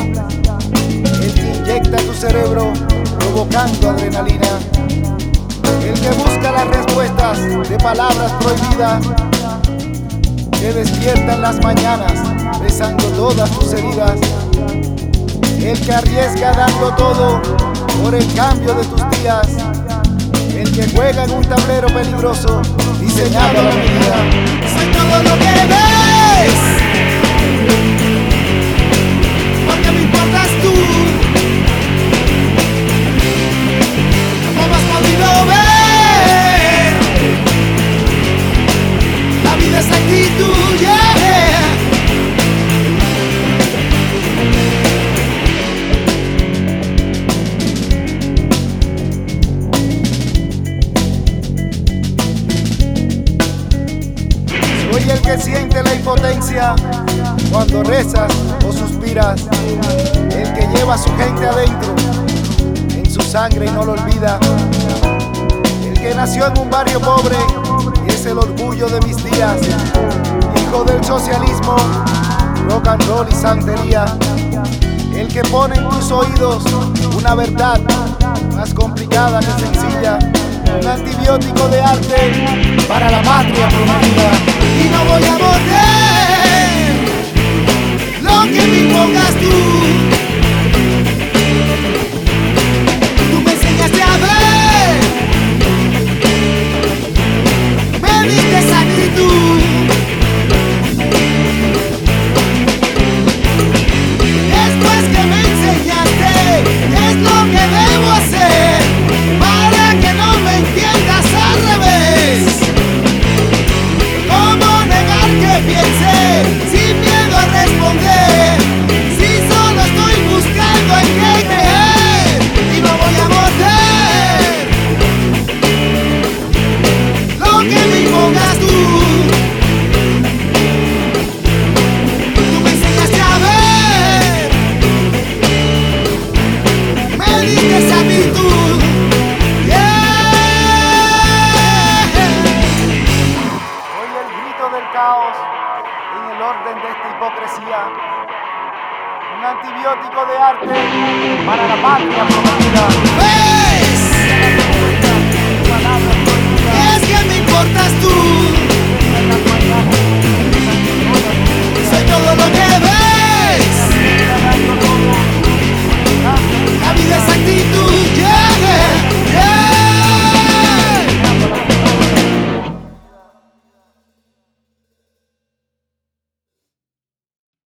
el que inyecta tu cerebro provocando adrenalina, el que busca las respuestas de palabras prohibidas, que despierta en las mañanas besando todas tus heridas, el que arriesga dando todo por el cambio de tus días, el que juega en un tablero peligroso diseñado a la medida. Soy todo lo que ves, porque me importas tú. ¿Cómo has podido ver? La vida es actitud, yeah. Soy el que siente la impotencia cuando rezas o suspiras, el que lleva a su gente adentro, en su sangre y no lo olvida, el que nació en un barrio pobre y es el orgullo de mis días, hijo del socialismo, rock and roll y santería, el que pone en tus oídos una verdad más complicada que sencilla, un antibiótico de arte para la patria prometida. Y no voy a morder lo que me impongas tú. Tú me enseñaste a ver, me diste esa actitud. Después que me enseñaste, es lo que debo hacer para que no me entiendas al revés. Que piense sin miedo a responder, si solo estoy buscando en qué creer, y no voy a morder lo que me impongas tú. Tú me enseñaste a ver, me diste esa virtud. Del caos en el orden de esta hipocresía, un antibiótico de arte para la patria prometida. ¡Hey!